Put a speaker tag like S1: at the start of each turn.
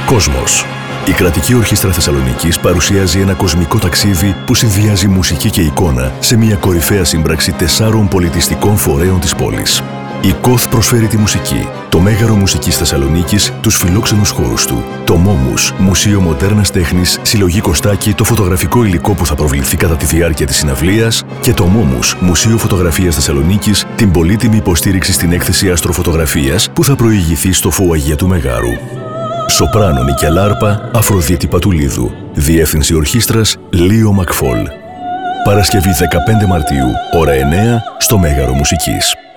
S1: Κόσμος. Η Κρατική Ορχήστρα Θεσσαλονίκης παρουσιάζει ένα κοσμικό ταξίδι που συνδυάζει μουσική και εικόνα σε μια κορυφαία σύμπραξη 4 πολιτιστικών φορέων της πόλης. Η ΚΟΘ προσφέρει τη μουσική, το Μέγαρο Μουσικής Θεσσαλονίκης, τους φιλόξενους χώρους του, το ΜΟΜΟΥΣ, Μουσείο Μοντέρνας Τέχνης, Συλλογή Κωστάκη, το φωτογραφικό υλικό που θα προβληθεί κατά τη διάρκεια της συναυλίας και το ΜΟΜΟΥΣ, Μουσείο Φωτογραφίας Θεσσαλονίκης, την πολύτιμη υποστήριξη στην έκθεση αστροφωτογραφίας που θα προηγηθεί στο Φωαγία του Μεγάρου. Σοπράνο Νικελάρπα, Αφροδίτη Πατουλίδου. Διεύθυνση ορχήστρας Λίο Μακφόλ. Παρασκευή 15 Μαρτίου, ώρα 9, στο Μέγαρο Μουσικής.